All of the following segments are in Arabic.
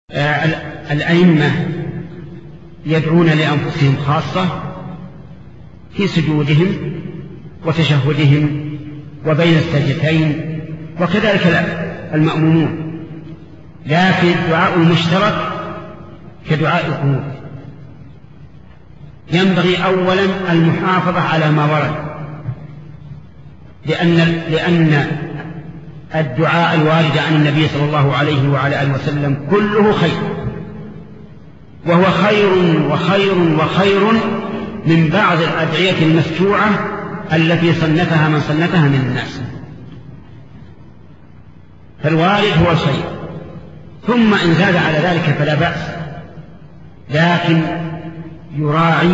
الأئمة يدعون لأنفسهم خاصة في سجودهم وتشهدهم وبين السجدتين، وكذلك المأمومون، لكن الدعاء المشترك كدعاء القنوت ينبغي أولا المحافظة على ما ورد، لأن الدعاء الوارد عن النبي صلى الله عليه وعلى آله وسلم كله خير، وهو خير وخير وخير من بعض الأدعية المشروعة التي صنفها من صنفها من الناس. فالوارد هو الخير، ثم إن زاد على ذلك فلا بأس، لكن يراعي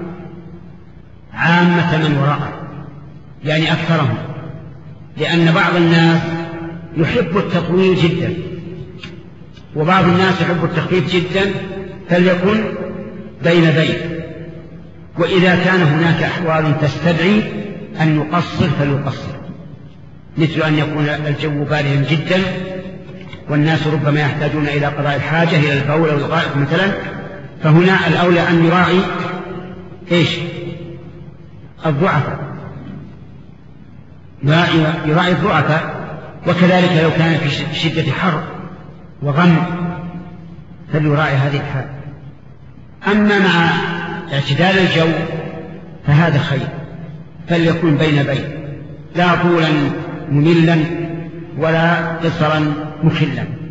عامة من وراءه، يعني أكثرهم، لأن بعض الناس يحب التطويل جدا وبعض الناس يحب التخفيف جدا، فليكن بين بين. وإذا كان هناك أحوال تستدعي أن يقصر فليقصر، مثل أن يكون الجو باردا جدا والناس ربما يحتاجون إلى قضاء الحاجة إلى البول أو الغائط مثلا، فهنا الأولى أن يراعي الضعفاء، يراعي الضعفاء. وكذلك لو كان في شدة حر وغم فليراعي هذه الحال. أما مع اعتدال الجو فهذا خير، فليكن بين بين، لا طولا مملا ولا قصرا مخلا.